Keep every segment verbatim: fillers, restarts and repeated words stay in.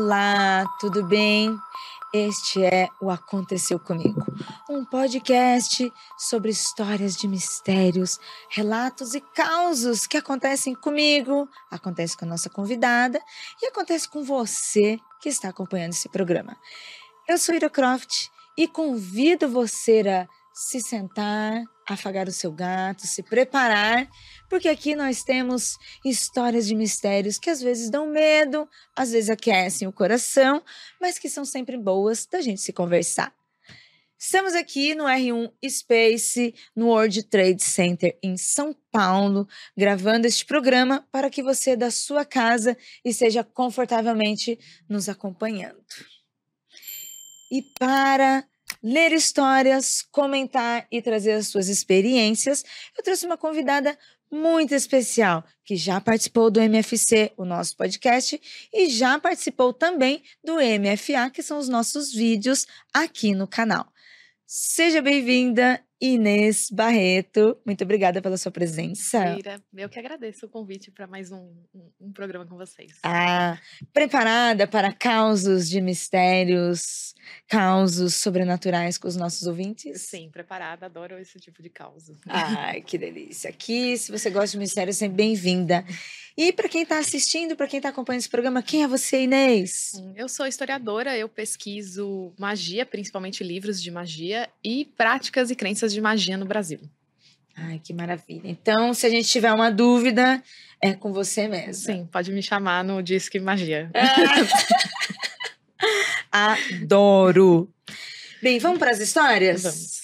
Olá, tudo bem? Este é o Aconteceu Comigo, um podcast sobre histórias de mistérios, relatos e causos que acontecem comigo, acontece com a nossa convidada e acontece com você que está acompanhando esse programa. Eu sou Ira Croft e convido você a se sentar, afagar o seu gato, se preparar, porque aqui nós temos histórias de mistérios que às vezes dão medo, às vezes aquecem o coração, mas que são sempre boas da gente se conversar. Estamos aqui no R um Space, no World Trade Center em São Paulo, gravando este programa para que você da sua casa esteja confortavelmente nos acompanhando. E para ler histórias, comentar e trazer as suas experiências, eu trouxe uma convidada muito especial, que já participou do M F C, o nosso podcast, e já participou também do M F A, que são os nossos vídeos aqui no canal. Seja bem-vinda, Inês Barreto. Muito obrigada pela sua presença. Ira, eu que agradeço o convite para mais um, um, um programa com vocês. Ah, preparada para causos de mistérios, causos sobrenaturais com os nossos ouvintes? Sim, preparada, adoro esse tipo de causa. Ai, que delícia. Aqui, se você gosta de mistério, sempre bem-vinda. E para quem está assistindo, para quem está acompanhando esse programa, quem é você, Inês? Eu sou historiadora, eu pesquiso magia, principalmente livros de magia, e práticas e crenças de magia no Brasil. Ai, que maravilha. Então, se a gente tiver uma dúvida, é com você mesmo. Sim, pode me chamar no Disque Magia. Ah, adoro. Bem, vamos para as histórias? Vamos.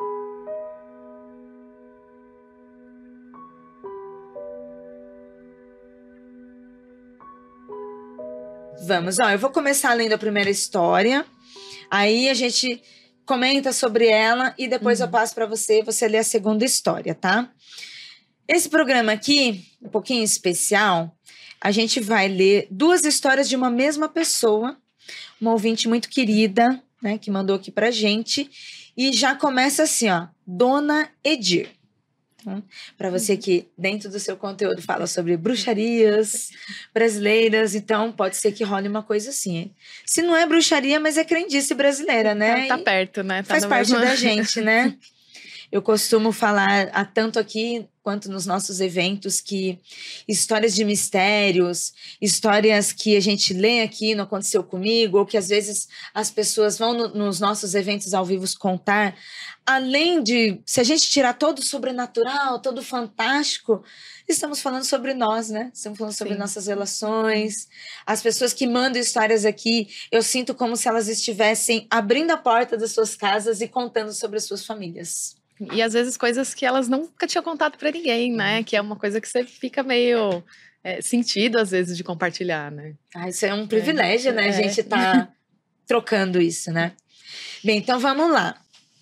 Vamos, ó, eu vou começar lendo a primeira história, aí a gente comenta sobre ela e depois uhum. eu passo para você, você lê a segunda história, tá? Esse programa aqui, um pouquinho especial, a gente vai ler duas histórias de uma mesma pessoa, uma ouvinte muito querida, né, que mandou aqui pra gente, e já começa assim, ó, Dona Edir. Para você que dentro do seu conteúdo fala sobre bruxarias brasileiras, então pode ser que role uma coisa assim. Hein? Se não é bruxaria, mas é crendice brasileira, né? Tá, tá perto, né? Tá faz parte mesmo... da gente, né? Eu costumo falar, a tanto aqui quanto nos nossos eventos, que histórias de mistérios, histórias que a gente lê aqui, não aconteceu comigo, ou que às vezes as pessoas vão no, nos nossos eventos ao vivo contar, além de, se a gente tirar todo o sobrenatural, todo o fantástico, estamos falando sobre nós, né? Estamos falando sobre Sim. nossas relações. As pessoas que mandam histórias aqui, eu sinto como se elas estivessem abrindo a porta das suas casas e contando sobre as suas famílias. E às vezes coisas que elas nunca tinham contado para ninguém, né? Que é uma coisa que você fica meio é, sentido, às vezes, de compartilhar, né? Ah, isso é um privilégio, é, né? É. A gente tá trocando isso, né? Bem, então vamos lá.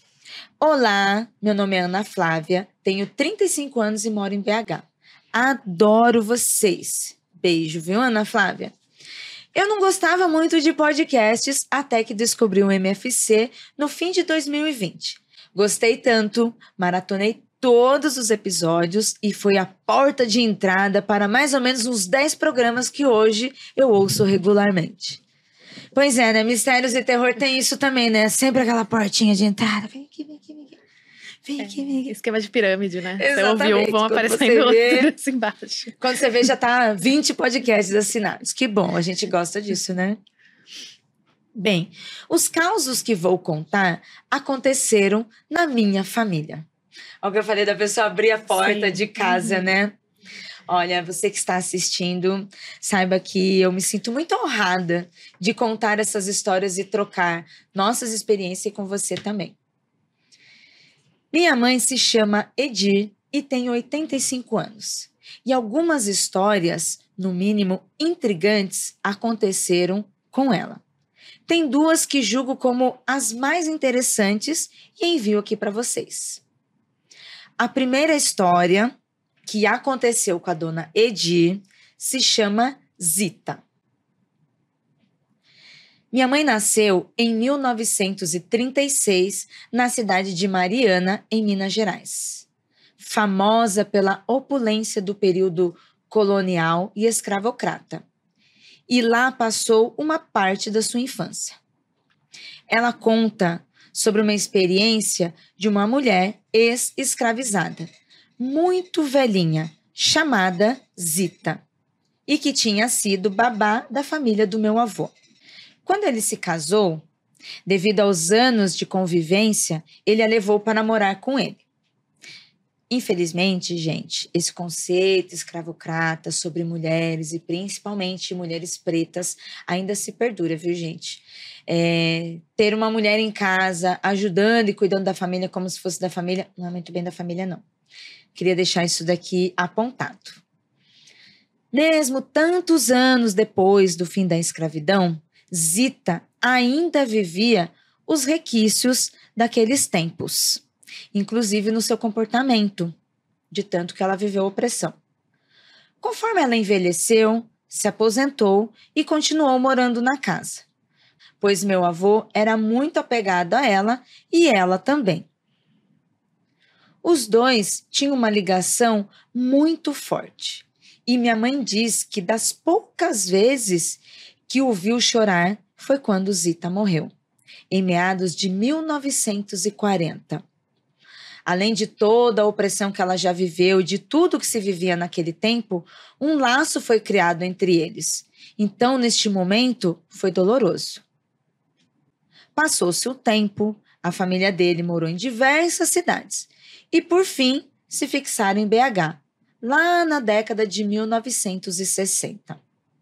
Olá, meu nome é Ana Flávia, tenho trinta e cinco anos e moro em B H. Adoro vocês. Beijo, viu, Ana Flávia? Eu não gostava muito de podcasts até que descobri o M F C no fim de dois mil e vinte. Gostei tanto, maratonei todos os episódios e foi a porta de entrada para mais ou menos uns dez programas que hoje eu ouço regularmente. Pois é, né? Mistérios e terror tem isso também, né? Sempre aquela portinha de entrada. Vem aqui, vem aqui, vem aqui. Vem aqui, vem aqui. É, esquema de pirâmide, né? Exatamente. Você ouviu, vão aparecendo outros embaixo. Quando você vê, já tá vinte podcasts assinados. Que bom, a gente gosta disso, né? Bem, os causos que vou contar aconteceram na minha família. Olha o que eu falei da pessoa abrir a porta Sim. de casa, uhum. né? Olha, você que está assistindo, saiba que eu me sinto muito honrada de contar essas histórias e trocar nossas experiências com você também. Minha mãe se chama Edir e tem oitenta e cinco anos. E algumas histórias, no mínimo intrigantes, aconteceram com ela. Tem duas que julgo como as mais interessantes e envio aqui para vocês. A primeira história que aconteceu com a dona Edir se chama Zita. Minha mãe nasceu em mil novecentos e trinta e seis na cidade de Mariana, em Minas Gerais. Famosa pela opulência do período colonial e escravocrata. e lá passou uma parte da sua infância. Ela conta sobre uma experiência de uma mulher ex-escravizada, muito velhinha, chamada Zita, e que tinha sido babá da família do meu avô. Quando ele se casou, devido aos anos de convivência, ele a levou para morar com ele. Infelizmente, gente, esse conceito escravocrata sobre mulheres, e principalmente mulheres pretas, ainda se perdura, viu, gente? É, ter uma mulher em casa ajudando e cuidando da família como se fosse da família, não é muito bem da família, não. Queria deixar isso daqui apontado. Mesmo tantos anos depois do fim da escravidão, Zita ainda vivia os requisitos daqueles tempos, inclusive no seu comportamento, de tanto que ela viveu opressão. Conforme ela envelheceu, se aposentou e continuou morando na casa, pois meu avô era muito apegado a ela e ela também. Os dois tinham uma ligação muito forte, e minha mãe diz que das poucas vezes que o viu chorar foi quando Zita morreu, em meados de mil novecentos e quarenta. Além de toda a opressão que ela já viveu e de tudo que se vivia naquele tempo, um laço foi criado entre eles. Então, neste momento, foi doloroso. Passou-se o tempo, a família dele morou em diversas cidades e, por fim, se fixaram em B H, lá na década de mil novecentos e sessenta.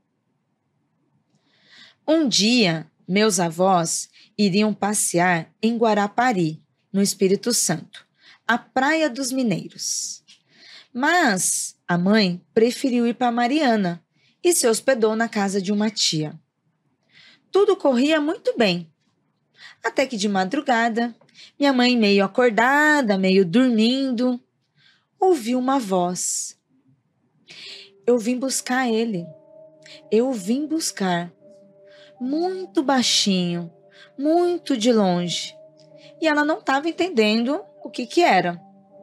Um dia, meus avós iriam passear em Guarapari, no Espírito Santo, a Praia dos Mineiros. Mas a mãe preferiu ir para Mariana e se hospedou na casa de uma tia. Tudo corria muito bem, até que de madrugada, minha mãe, meio acordada, meio dormindo, ouviu uma voz. Eu vim buscar ele. Eu vim buscar. Muito baixinho, muito de longe. E ela não estava entendendo o que que era.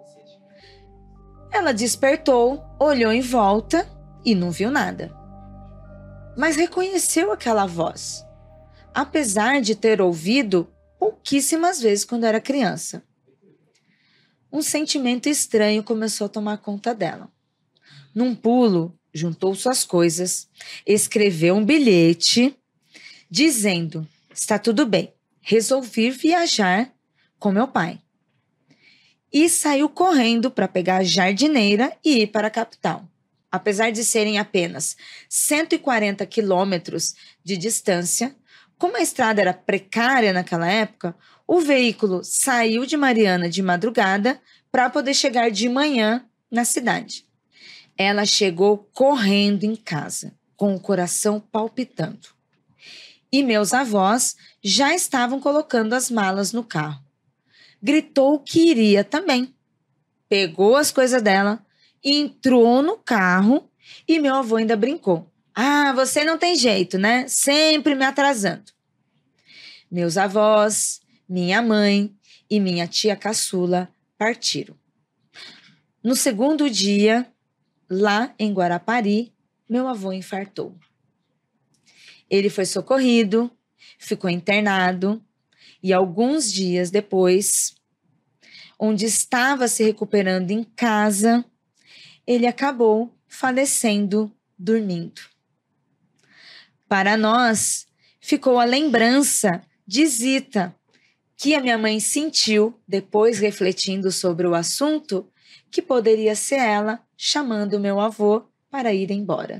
Ela despertou, olhou em volta e não viu nada. Mas reconheceu aquela voz, apesar de ter ouvido pouquíssimas vezes quando era criança. Um sentimento estranho começou a tomar conta dela. Num pulo, juntou suas coisas, escreveu um bilhete dizendo: está tudo bem, resolvi viajar com meu pai. E saiu correndo para pegar a jardineira e ir para a capital. Apesar de serem apenas cento e quarenta quilômetros de distância, como a estrada era precária naquela época, o veículo saiu de Mariana de madrugada para poder chegar de manhã na cidade. Ela chegou correndo em casa, com o coração palpitando. E meus avós já estavam colocando as malas no carro. Gritou que iria também. Pegou as coisas dela, entrou no carro e meu avô ainda brincou. Ah, você não tem jeito, né? Sempre me atrasando. Meus avós, minha mãe e minha tia caçula partiram. No segundo dia, lá em Guarapari, meu avô infartou. Ele foi socorrido, ficou internado e alguns dias depois, onde estava se recuperando em casa, ele acabou falecendo dormindo. Para nós, ficou a lembrança de Zita, que a minha mãe sentiu, depois refletindo sobre o assunto, que poderia ser ela chamando meu avô para ir embora.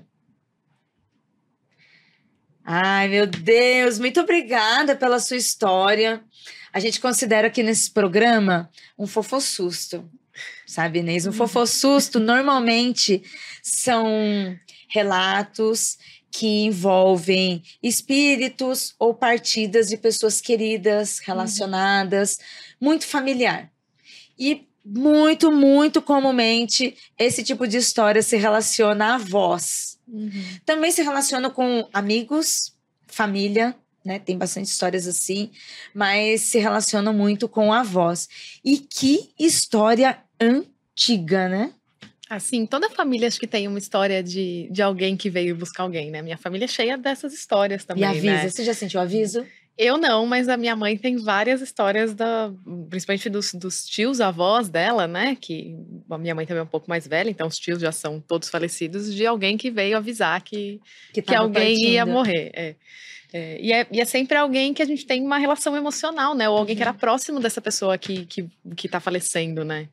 Ai, meu Deus, muito obrigada pela sua história. A gente considera aqui nesse programa um fofossusto, sabe, Inês? Um fofossusto normalmente são relatos que envolvem espíritos ou partidas de pessoas queridas, relacionadas, uhum. Muito familiar. E muito, muito comumente esse tipo de história se relaciona a avós. Uhum. Também se relaciona com amigos, família, né? Tem bastante histórias assim, mas se relaciona muito com avós. E que história antiga, né? Assim, toda família acho que tem uma história de, de alguém que veio buscar alguém, né? Minha família é cheia dessas histórias E também, avisa, né? você já sentiu aviso? Eu não, mas a minha mãe tem várias histórias, da, principalmente dos, dos tios, avós dela, né? Que a minha mãe também é um pouco mais velha, então os tios já são todos falecidos, de alguém que veio avisar que, Que que tava alguém ia partindo. morrer. É. É, e, é, e é sempre alguém que a gente tem uma relação emocional, né? Ou alguém Uhum. que era próximo dessa pessoa que, que, que tá falecendo, né?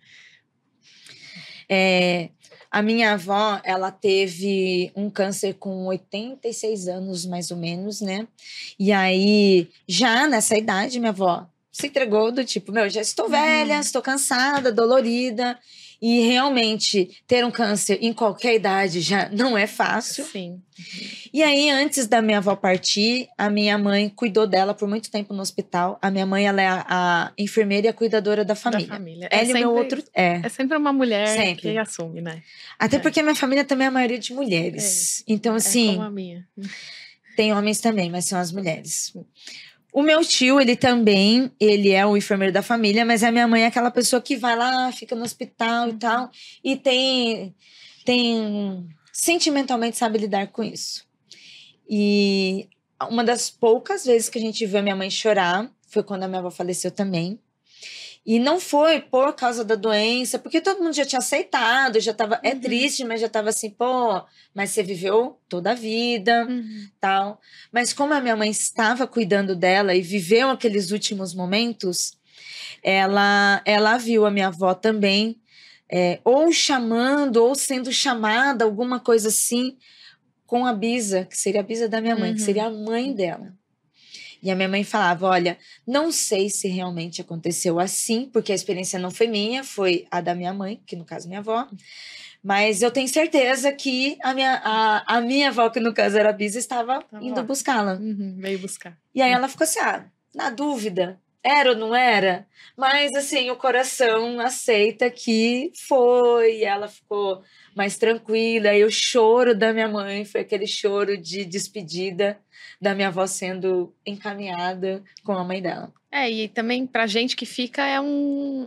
É, a minha avó, ela teve um câncer com oitenta e seis anos, mais ou menos, né? E aí, já nessa idade, minha avó se entregou do tipo, meu, já estou velha, Uhum. estou cansada, dolorida. E realmente, ter um câncer em qualquer idade já não é fácil. Sim. E aí, antes da minha avó partir, a minha mãe cuidou dela por muito tempo no hospital. A minha mãe, ela é a, a enfermeira e a cuidadora da família. Da família. Ela É e o meu sempre, outro... É, é sempre uma mulher sempre. que assume, né? Até É. porque a minha família também é a maioria de mulheres. Então, É como assim, a minha. tem homens também, mas são as mulheres. O meu tio, ele também, ele é o enfermeiro da família, mas a minha mãe é aquela pessoa que vai lá, fica no hospital e tal, e tem, tem sentimentalmente sabe lidar com isso. E uma das poucas vezes que a gente viu a minha mãe chorar foi quando a minha avó faleceu também. E não foi por causa da doença, porque todo mundo já tinha aceitado, já tava, é Uhum. triste, mas já tava assim, pô, mas você viveu toda a vida, Uhum. tal. Mas como a minha mãe estava cuidando dela e viveu aqueles últimos momentos, ela, ela viu a minha avó também, é, ou chamando, ou sendo chamada, alguma coisa assim, com a bisa, que seria a bisa da minha mãe, Uhum. que seria a mãe dela. E a minha mãe falava, olha, não sei se realmente aconteceu assim, porque a experiência não foi minha, foi a da minha mãe, que no caso minha avó, mas eu tenho certeza que a minha, a, a minha avó, que no caso era a Bisa, estava Tava indo lá. buscá-la. Uhum. Veio buscar. E aí ela ficou assim, ah, na dúvida, era ou não era? Mas assim, o coração aceita que foi, e ela ficou mais tranquila, e o choro da minha mãe foi aquele choro de despedida da minha avó sendo encaminhada com a mãe dela. É, e também pra gente que fica é um,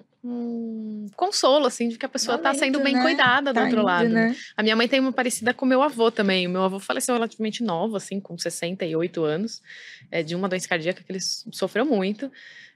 um consolo, assim, de que a pessoa tá Alento, sendo bem né? cuidada do Tá outro indo, lado, né? né? A minha mãe tem uma parecida com o meu avô também. O meu avô faleceu relativamente novo, assim, com sessenta e oito anos, é, de uma doença cardíaca que ele sofreu muito.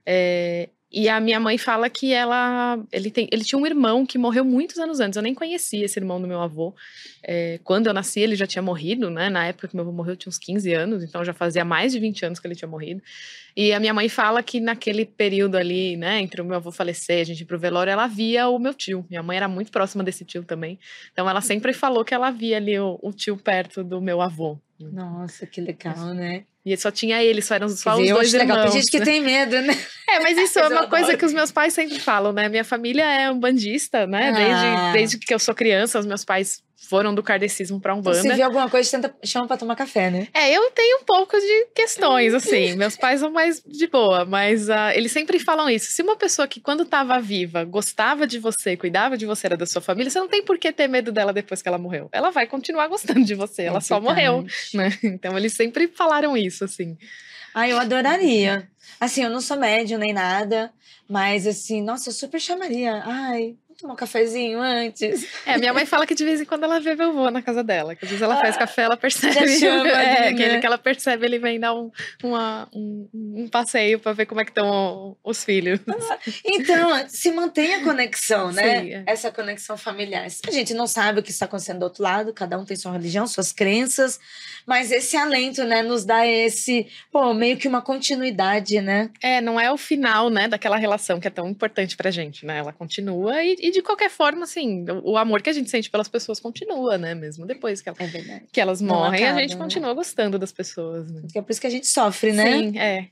É, e a minha mãe fala que ela, ele, tem, ele tinha um irmão que morreu muitos anos antes. Eu nem conhecia esse irmão do meu avô. É, quando eu nasci, ele já tinha morrido, né? Na época que meu avô morreu, eu tinha uns quinze anos, então já fazia mais de vinte anos que ele tinha morrido. E a minha mãe fala que naquele período ali, né, entre o meu avô falecer, a gente ir pro velório, ela via o meu tio. Minha mãe era muito próxima desse tio também. Então ela sempre falou que ela via ali o, o tio perto do meu avô. Nossa, que legal, né? E só tinha ele, só eram só Quer os dizer, eu dois acho legal. Tem irmãos. gente que tem medo, né? É, mas isso Mas é eu uma coisa adoro. que os meus pais sempre falam, né? Minha família é umbandista, né? Desde, Ah. desde que eu sou criança, os meus pais foram do kardecismo pra Então, se Umbanda. vê alguma coisa, tenta, chama pra tomar café, né? É, eu tenho um pouco de questões, assim. Meus pais são mais de boa, mas uh, eles sempre falam isso. Se uma pessoa que, quando estava viva, gostava de você, cuidava de você, era da sua família, você não tem por que ter medo dela depois que ela morreu. Ela vai continuar gostando de você, ela É só verdade. morreu, né? Então, eles sempre falaram isso, assim. Ah, eu adoraria. Assim, eu não sou médium nem nada, mas assim, nossa, eu super chamaria. Ai, vamos tomar um cafezinho antes. É, minha mãe fala que de vez em quando ela vê meu avô na casa dela, que às vezes ela faz café, ela percebe. Já chama é, ali, que, ele, né? que ela percebe, ele vem dar um, uma, um, um passeio pra ver como é que estão os filhos. Então, se mantém a conexão, né? Sim, é. Essa conexão familiar. A gente não sabe o que está acontecendo do outro lado, cada um tem sua religião, suas crenças, mas esse alento, né, nos dá esse, pô, meio que uma continuidade, né? É, não é o final, né, daquela relação que é tão importante pra gente, né? Ela continua e, e de qualquer forma, assim, o, o amor que a gente sente pelas pessoas continua, né? Mesmo depois que, ela, É verdade. que elas Não morrem, acaba, a gente né? continua gostando das pessoas, né? Porque é por isso que a gente sofre, né? Sim, é.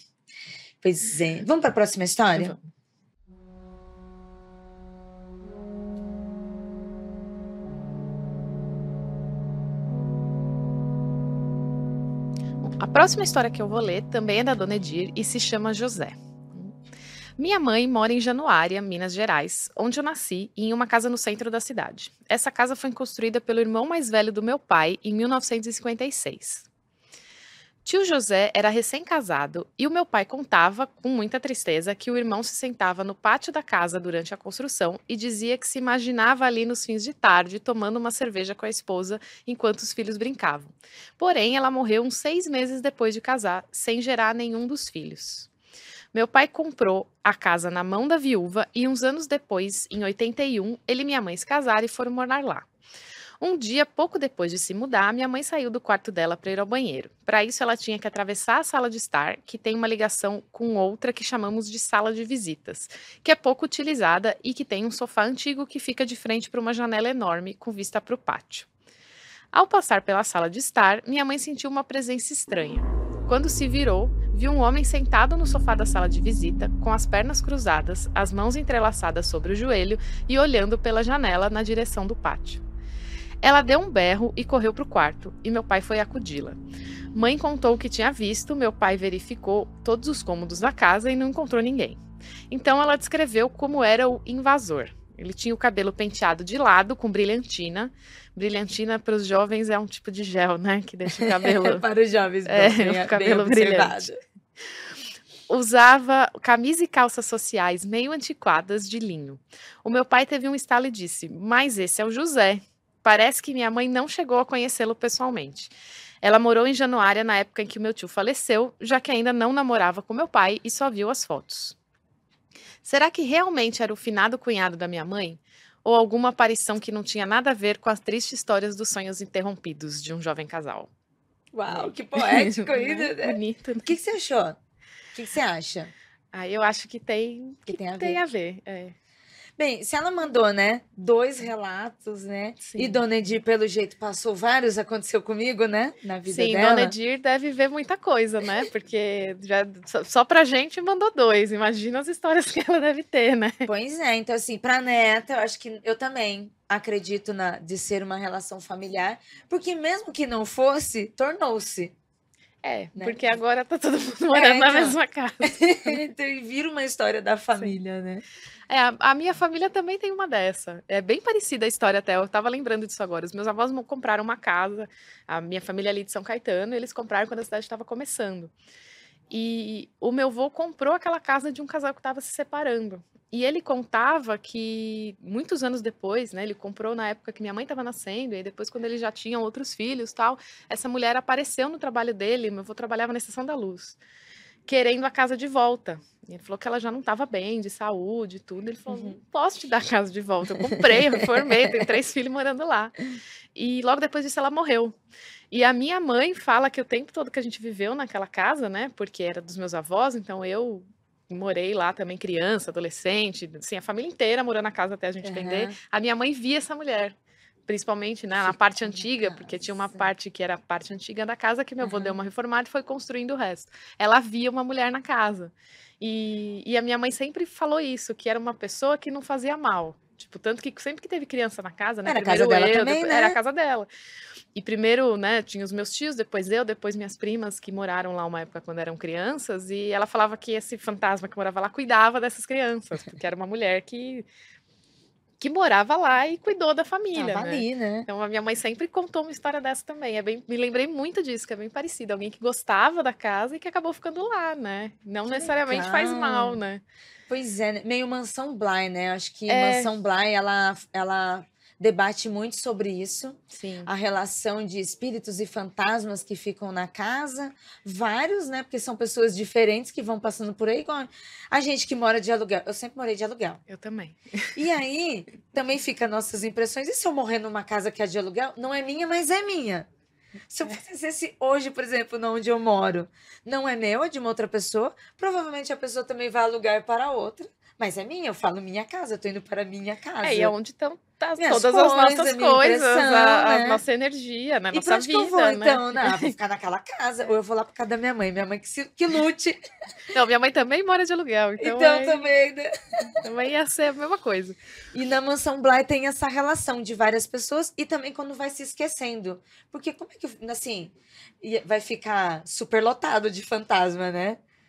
Pois é. Vamos para a próxima história? Vamos. A próxima história que eu vou ler também é da Dona Edir e se chama José. Minha mãe mora em Januária, Minas Gerais, onde eu nasci, em uma casa no centro da cidade. Essa casa foi construída pelo irmão mais velho do meu pai em mil novecentos e cinquenta e seis. Tio José era recém-casado e o meu pai contava, com muita tristeza, que o irmão se sentava no pátio da casa durante a construção e dizia que se imaginava ali nos fins de tarde tomando uma cerveja com a esposa enquanto os filhos brincavam. Porém, ela morreu uns seis meses depois de casar, sem gerar nenhum dos filhos. Meu pai comprou a casa na mão da viúva e uns anos depois, em oitenta e um, ele e minha mãe se casaram e foram morar lá. Um dia, pouco depois de se mudar, minha mãe saiu do quarto dela para ir ao banheiro. Para isso, ela tinha que atravessar a sala de estar, que tem uma ligação com outra que chamamos de sala de visitas, que é pouco utilizada e que tem um sofá antigo que fica de frente para uma janela enorme com vista para o pátio. Ao passar pela sala de estar, minha mãe sentiu uma presença estranha. Quando se virou, viu um homem sentado no sofá da sala de visita, com as pernas cruzadas, as mãos entrelaçadas sobre o joelho e olhando pela janela na direção do pátio. Ela deu um berro e correu para o quarto, e meu pai foi acudi-la. Mãe contou o que tinha visto, meu pai verificou todos os cômodos da casa e não encontrou ninguém. Então ela descreveu como era o invasor. Ele tinha o cabelo penteado de lado, com brilhantina. Brilhantina para os jovens é um tipo de gel, né? Que deixa o cabelo... Para os jovens, é, bem, o cabelo bem brilhante. Usava camisa e calças sociais meio antiquadas de linho. O meu pai teve um estalo e disse, mas esse é o José. Parece que minha mãe não chegou a conhecê-lo pessoalmente. Ela morou em Januária na época em que o meu tio faleceu, já que ainda não namorava com meu pai e só viu as fotos. Será que realmente era o finado cunhado da minha mãe? Ou alguma aparição que não tinha nada a ver com as tristes histórias dos sonhos interrompidos de um jovem casal? Uau, que poético isso, né? Bonito. Né? O que, que você achou? O que, que você acha? Ah, eu acho que tem, que que tem a tem ver. A ver é. Bem, se ela mandou, né, dois relatos, né, Sim. e Dona Edir, pelo jeito, passou vários, aconteceu comigo, né, na vida Sim, dela. Dona Edir deve ver muita coisa, né, porque já, só, só pra gente mandou dois, imagina as histórias que ela deve ter, né. Pois é, então assim, pra neta, eu acho que eu também acredito na, de ser uma relação familiar, porque mesmo que não fosse, tornou-se. É, né? Porque agora tá todo mundo morando É, então. na mesma casa. Então, e vira uma história da família, Sim. né? É, a, a minha família também tem uma dessa. É bem parecida a história até. Eu tava lembrando disso agora. Os meus avós compraram uma casa, a minha família ali de São Caetano, eles compraram quando a cidade estava começando. E o meu avô comprou aquela casa de um casal que estava se separando. E ele contava que, muitos anos depois, né, ele comprou na época que minha mãe estava nascendo, e depois, quando eles já tinham outros filhos tal, essa mulher apareceu no trabalho dele, meu avô trabalhava na Estação da Luz, querendo a casa de volta. E ele falou que ela já não estava bem, de saúde e tudo. Ele falou, uhum. não posso te dar a casa de volta. Eu comprei, eu me formei, tenho três filhos morando lá. E logo depois disso ela morreu. E a minha mãe fala que o tempo todo que a gente viveu naquela casa, né, porque era dos meus avós, então eu morei lá também criança, adolescente, assim, a família inteira morou na casa até a gente uhum. vender. A minha mãe via essa mulher, principalmente né, na parte antiga, porque tinha uma parte que era a parte antiga da casa que meu avô uhum. deu uma reformada e foi construindo o resto. Ela via uma mulher na casa. E, e a minha mãe sempre falou isso, que era uma pessoa que não fazia mal. Tipo, tanto que sempre que teve criança na casa, né? Era primeiro a casa dela eu, também, depois, né? Era a casa dela. E primeiro, né, tinha os meus tios, depois eu, depois minhas primas que moraram lá uma época quando eram crianças. E ela falava que esse fantasma que morava lá cuidava dessas crianças, porque era uma mulher que... que morava lá e cuidou da família, Tava né? ali, né? Então, a minha mãe sempre contou uma história dessa também. É bem, me lembrei muito disso, que é bem parecido. Alguém que gostava da casa e que acabou ficando lá, né? Não que necessariamente legal. Faz mal, né? Pois é, meio Mansão Bly, né? Acho que É. Mansão Bly, ela, ela debate muito sobre isso. Sim. A relação de espíritos e fantasmas que ficam na casa. Vários, né? Porque são pessoas diferentes que vão passando por aí. Igual a gente que mora de aluguel. Eu sempre morei de aluguel. Eu também. E aí, também fica nossas impressões. E se eu morrer numa casa que é de aluguel? Não é minha, mas é minha. Se eu fizesse hoje, por exemplo, onde eu moro, não é meu, é de uma outra pessoa, provavelmente a pessoa também vai alugar para outra, mas é minha, eu falo minha casa, eu tô indo para minha casa. É, e é onde estão tá, Minhas todas coisas, as nossas coisas, a, né? a nossa energia, né? E Nossa pra onde vida, que eu vou, né? então? Não, vou ficar naquela casa, ou eu vou lá pra casa da minha mãe, minha mãe que, se, que lute. Não, minha mãe também mora de aluguel, então, Então é... também, né? Também ia ser a mesma coisa. E na Mansão Bly tem essa relação de várias pessoas e também quando vai se esquecendo. Porque como é que, assim, vai ficar super lotado de fantasma, né?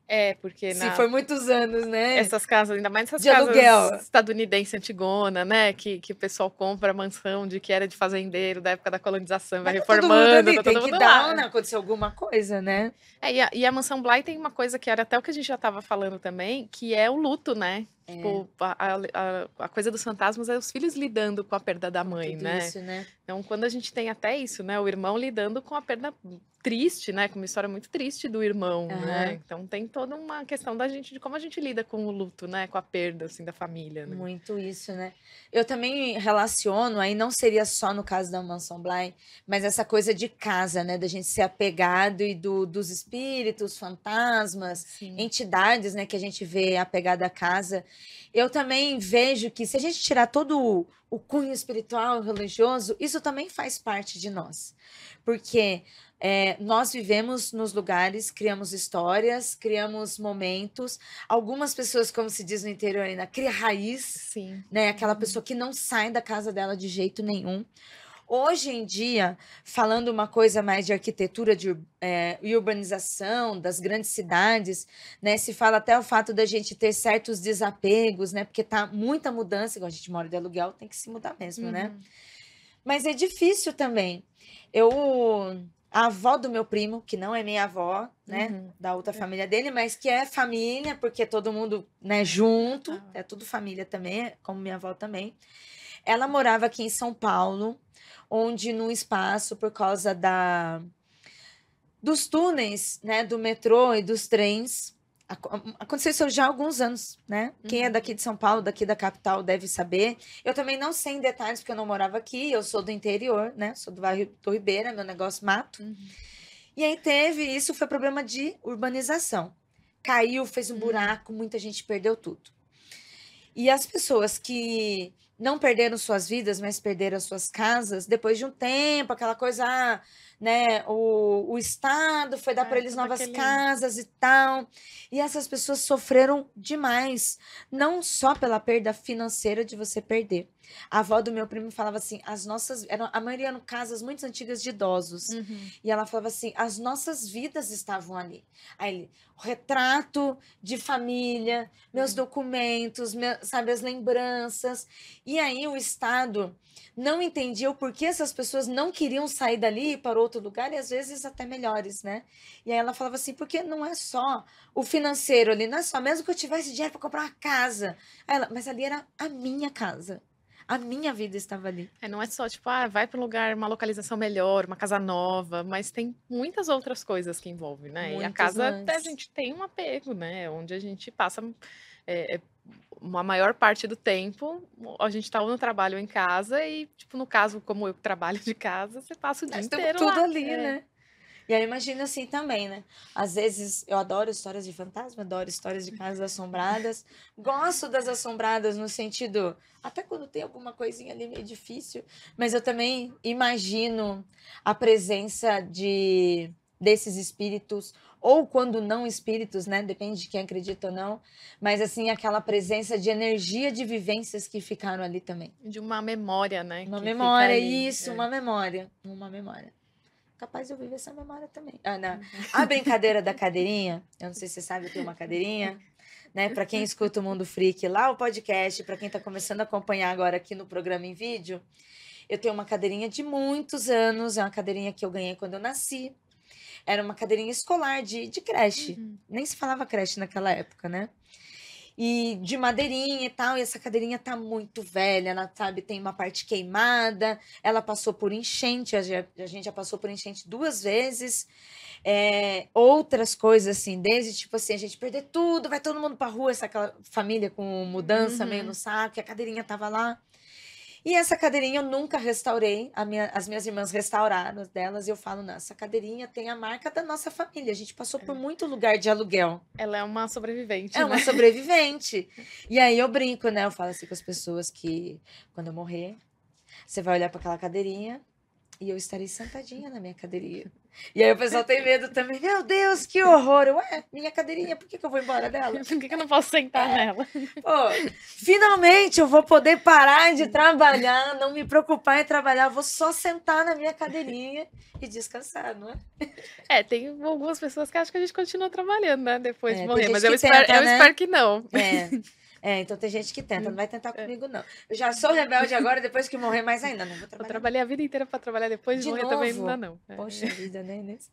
É, porque Se na foi muitos anos, né? essas casas, ainda mais essas De casas aluguel. estadunidense antigona, né? Que, que o pessoal compra a mansão de que era de fazendeiro da época da colonização, vai Mas tá todo mundo reformando, ali, tá tem todo que mundo dar, lá. né? Aconteceu alguma coisa, né? É, e, a, e a mansão Bly tem uma coisa que era até o que a gente já estava falando também, que é o luto, né? É. Tipo, a, a, a coisa dos fantasmas é os filhos lidando com a perda da Com mãe, tudo né? isso, né? Então, quando a gente tem até isso, né? O irmão lidando com a perda triste, né? Com uma história muito triste do irmão, Aham. né? Então, tem toda uma questão da gente, de como a gente lida com o luto, né? Com a perda, assim, da família, né? Muito isso, né? Eu também relaciono, aí não seria só no caso da Mansão Bly, mas essa coisa de casa, né? Da gente ser apegado e do, dos espíritos, fantasmas, Sim. entidades, né? Que a gente vê apegada à casa. Eu também vejo que se a gente tirar todo o, o cunho espiritual, religioso, isso também faz parte de nós. Porque é, nós vivemos nos lugares, criamos histórias, criamos momentos. Algumas pessoas, como se diz no interior ainda, cria raiz, Sim. né? Aquela pessoa que não sai da casa dela de jeito nenhum. Hoje em dia, falando uma coisa mais de arquitetura de, ur- é, e urbanização das grandes cidades, né? Se fala até o fato da gente ter certos desapegos, né? Porque tá muita mudança, igual a gente mora de aluguel, tem que se mudar mesmo, né? Uhum. Mas é difícil também. Eu, a avó do meu primo, que não é minha avó, né, Uhum. da outra família dele, mas que é família, porque todo mundo, né, junto, Ah. é tudo família também, como minha avó também. Ela morava aqui em São Paulo, onde num espaço por causa da dos túneis, né, do metrô e dos trens. aco- Aconteceu isso já há alguns anos, né? Quem é Uhum. daqui de São Paulo, daqui da capital, deve saber. Eu também não sei em detalhes, porque eu não morava aqui, eu sou do interior, né? Sou do bairro do Ribeira, meu negócio mato. Uhum. E aí teve, isso foi problema de urbanização. Caiu, fez um Hum. buraco, muita gente perdeu tudo. E as pessoas que não perderam suas vidas, mas perderam as suas casas, depois de um tempo, aquela coisa, ah, né, o, o Estado foi dar Ah, para eles todo novas aquele- casas e tal. E essas pessoas sofreram demais, não só pela perda financeira de você perder. A avó do meu primo falava assim, as nossas, eram, a maioria eram casas muito antigas de idosos. Uhum. E ela falava assim, as nossas vidas estavam ali. Aí ele, o retrato de família, meus Uhum. documentos, meu- sabe, as lembranças. E aí o Estado não entendia o porquê essas pessoas não queriam sair dali para outro lugar, e às vezes até melhores, né? E aí ela falava assim, porque não é só o financeiro ali, não é só, mesmo que eu tivesse dinheiro para comprar uma casa. Aí ela, mas ali era a minha casa. A minha vida estava ali. É, não é só, tipo, ah, vai para um lugar, uma localização melhor, uma casa nova, mas tem muitas outras coisas que envolvem, né? E a Muitos casa, até a lances. gente tem um apego, né? Onde a gente passa é, é, uma maior parte do tempo, a gente tá ou no trabalho ou em casa, e, tipo, no caso, como eu que trabalho de casa, você passa o dia Nós temos inteiro tudo lá. ali, É. né? E aí imagina assim também, né? Às vezes eu adoro histórias de fantasma, adoro histórias de casas assombradas. Gosto das assombradas no sentido, até quando tem alguma coisinha ali meio difícil, mas eu também imagino a presença de desses espíritos ou quando não espíritos, né? Depende de quem acredita ou não, mas assim aquela presença de energia de vivências que ficaram ali também. De uma memória, né? Uma que memória, fica ali. isso, É. uma memória, uma memória. Capaz de eu viver essa memória também. Ah, não. A brincadeira da cadeirinha, eu não sei se você sabe, eu tenho uma cadeirinha, né? Para quem escuta o Mundo Freak lá, o podcast, para quem está começando a acompanhar agora aqui no programa em vídeo, eu tenho uma cadeirinha de muitos anos, é uma cadeirinha que eu ganhei quando eu nasci. Era uma cadeirinha escolar de, de creche. Uhum. Nem se falava creche naquela época, né? E de madeirinha e tal, e essa cadeirinha tá muito velha, ela, sabe, tem uma parte queimada, ela passou por enchente, a ge- a gente já passou por enchente duas vezes, é, outras coisas assim, desde tipo assim, a gente perder tudo, vai todo mundo pra rua, essa aquela família com mudança meio Uhum. no saco, e a cadeirinha tava lá. E essa cadeirinha eu nunca restaurei, a minha- as minhas irmãs restauraram as delas, e eu falo, não, essa cadeirinha tem a marca da nossa família, a gente passou por muito lugar de aluguel. Ela é uma sobrevivente, É uma né? sobrevivente. E aí eu brinco, né? Eu falo assim com as pessoas que quando eu morrer, você vai olhar para aquela cadeirinha E eu estarei sentadinha na minha cadeirinha. E aí o pessoal tem medo também. Meu Deus, que horror! Ué, minha cadeirinha, por que, que eu vou embora dela? Por que, que eu não posso sentar nela? Pô, finalmente eu vou poder parar de trabalhar, não me preocupar em trabalhar, vou só sentar na minha cadeirinha e descansar, não é? É, tem algumas pessoas que acham que a gente continua trabalhando, né? Depois É, de tem morrer, gente mas eu, que espero, tenta, eu né? espero que não. É. É, então tem gente que tenta, não vai tentar comigo, não. Eu já sou rebelde agora, depois que morrer mais ainda, não vou Eu trabalhar. trabalhei a vida inteira pra trabalhar depois de, De morrer novo? também, não dá não. É. Poxa vida, né, Inês?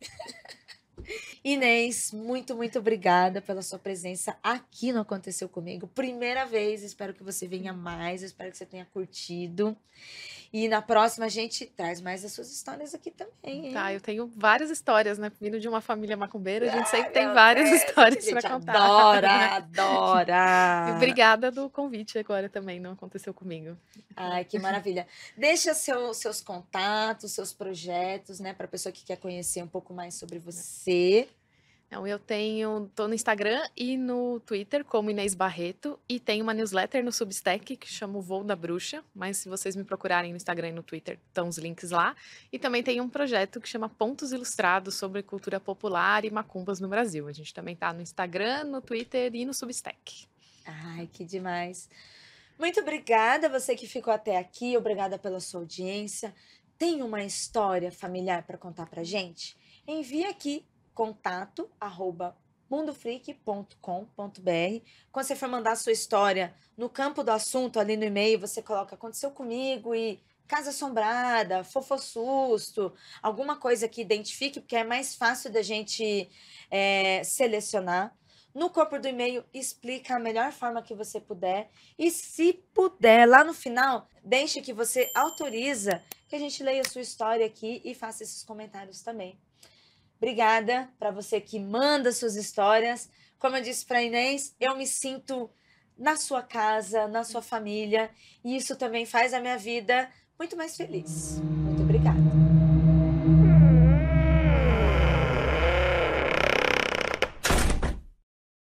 Inês, muito, muito obrigada pela sua presença aqui no Aconteceu Comigo. Primeira vez, espero que você venha mais, espero que você tenha curtido. E na próxima a gente traz mais as suas histórias aqui também, hein? Tá, eu tenho várias histórias, né? Vindo de uma família macumbeira, a gente sempre Ai, tem meu várias Deus, histórias a pra gente contar. adora, adora. E obrigada do convite agora também, não aconteceu comigo. Ai, que maravilha. Deixa seu, seus contatos, seus projetos, né, para a pessoa que quer conhecer um pouco mais sobre você. Então, eu tenho, tô no Instagram e no Twitter como Inês Barreto e tenho uma newsletter no Substack que chama o Voo da Bruxa, mas se vocês me procurarem no Instagram e no Twitter, estão os links lá. E também tem um projeto que chama Pontos Ilustrados sobre cultura popular e macumbas no Brasil. A gente também tá no Instagram, no Twitter e no Substack. Ai, que demais. Muito obrigada você que ficou até aqui, obrigada pela sua audiência. Tem uma história familiar para contar pra gente? Envie aqui contato arroba mundofreak ponto com ponto br. Quando você for mandar a sua história, no campo do assunto, ali no e-mail, você coloca aconteceu comigo e casa assombrada, fofossusto, alguma coisa que identifique, porque é mais fácil da gente é, selecionar. No corpo do e-mail, explica a melhor forma que você puder. E se puder, lá no final, deixe que você autoriza que a gente leia a sua história aqui e faça esses comentários também. Obrigada para você que manda suas histórias. Como eu disse para a Inês, eu me sinto na sua casa, na sua família. E isso também faz a minha vida muito mais feliz. Muito